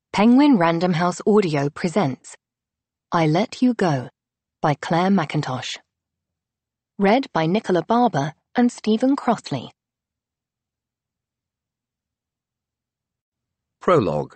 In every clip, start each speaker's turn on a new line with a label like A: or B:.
A: Penguin Random House Audio presents I Let You Go by Claire McIntosh. Read by Nicola Barber and Stephen Crossley.
B: Prologue.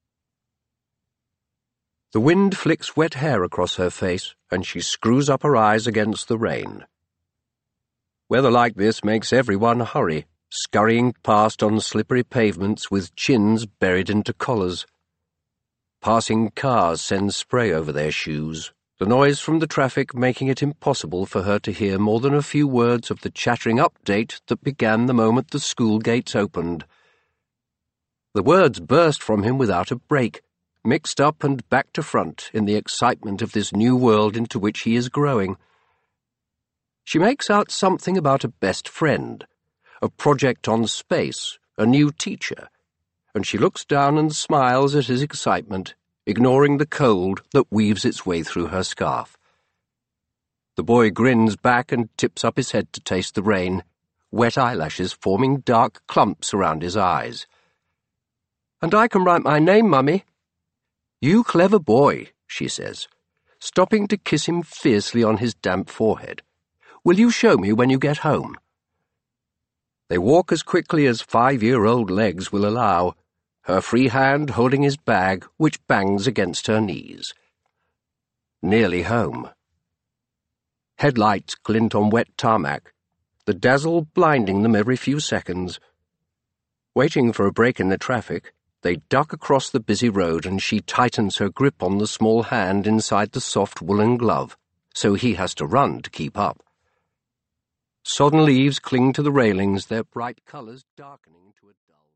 B: The wind flicks wet hair across her face, and she screws up her eyes against the rain. Weather like this makes everyone hurry, scurrying past on slippery pavements with chins buried into collars. Passing cars send spray over their shoes, the noise from the traffic making it impossible for her to hear more than a few words of the chattering update that began the moment the school gates opened. The words burst from him without a break, mixed up and back to front in the excitement of this new world into which he is growing. She makes out something about a best friend, a project on space, a new teacher, and she looks down and smiles at his excitement, ignoring the cold that weaves its way through her scarf. The boy grins back and tips up his head to taste the rain, wet eyelashes forming dark clumps around his eyes. "And I can write my name, Mummy." "You clever boy," she says, stopping to kiss him fiercely on his damp forehead. "Will you show me when you get home?" They walk as quickly as 5-year-old legs will allow, her free hand holding his bag, which bangs against her knees. Nearly home. Headlights glint on wet tarmac, the dazzle blinding them every few seconds. Waiting for a break in the traffic, they duck across the busy road and she tightens her grip on the small hand inside the soft woolen glove, so he has to run to keep up. Sodden leaves cling to the railings, their bright colours darkening to a dull